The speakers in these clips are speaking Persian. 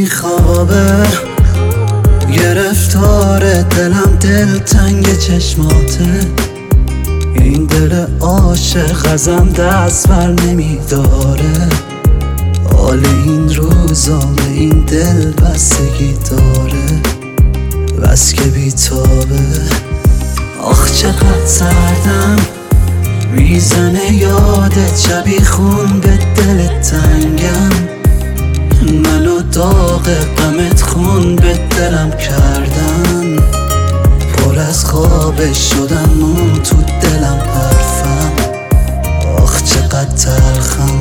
بیخوابه، گرفتار دلم، دلتنگ چشماته. این دل عاشق ازم دست بر نمیداره، حال این روزا به این دل بستگی داره، بس که بیتابه. آخ چقدر سردم میزنه یادت، شبی خون به دل تنگم، منو داغ غمت خون به دلم کردن. پر از خوابش شدم مون تو دلم حرفم، آخ چقدر تلخم.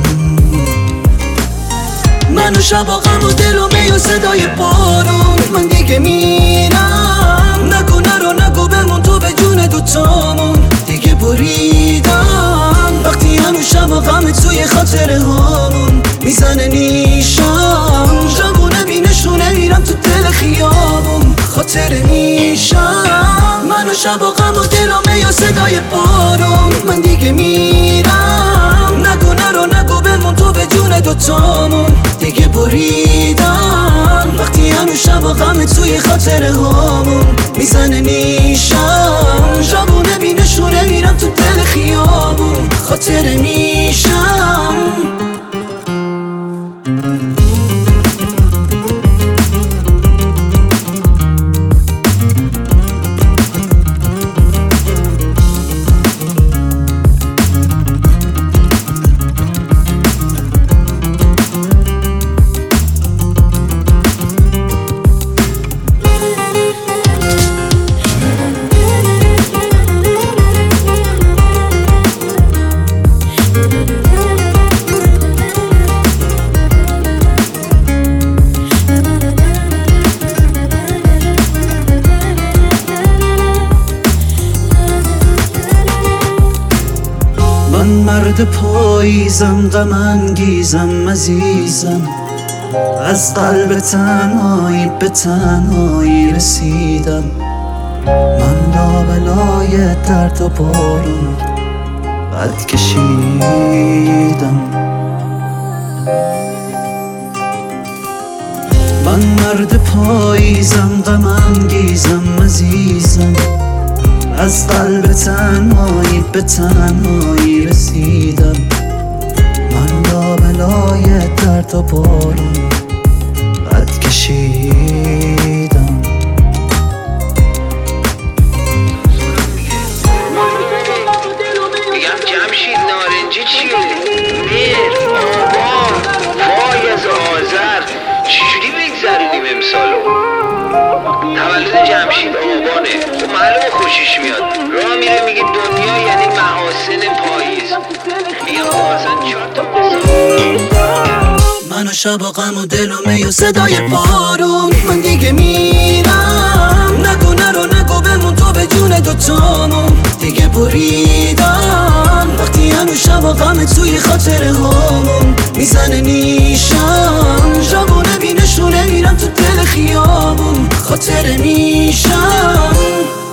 منو شبا غم و دل و می و صدای بارون، من دیگه میرم. نگو نرو نگو بمون تو به جون دوتامون، دیگه بریدم. وقتی هنو شبا غم توی خاطره هامون میزنه نیشم، جوونه بینشونه میرم تو دل خیابون، خاطره میشم. منو شبا غم و دل و می و صدای بارون، من دیگه میرم. نگو نرو نگو بمون تو به جون دوتامون، دیگه بریدم. وقتی هنو شبا غم توی خاطره هامون میزنه نیشم، جوونه بینشونه میرم تو دل خیابون، خاطره میشم. من مرد پاییزم، غم انگیزم، عزیزم. از قلب تنهایی به تنهایی رسیدم، من لابلای درد و بارون قد کشیدم. من مرد پاییزم، غم انگیزم، عزیزم. از قلب تنهایی به تنهایی رسیدم، من لابلای درد و بارون قد کشیدم. میگم جمشید نارنجی چیه؟ میر، آبان، وای از آذر، چجوری بگذرونیم امسالو؟ تولد جمشید آبانه، تو معلومه خوشش میاد. راه میره میگه دنیا یعنی محاسن پاییز. میگم اصلا 4 تا منو شبا غم و دل و می و صدای بارون، من دیگه میرم. نگو نرو نگو بمون تو به جون دوتامون، دیگه بریدم. وقتی هنو شبا غم توی خاطره هامون میزنه نیشم، جوونه بینشونه میرم تو دل خیابون، خاطره میشم.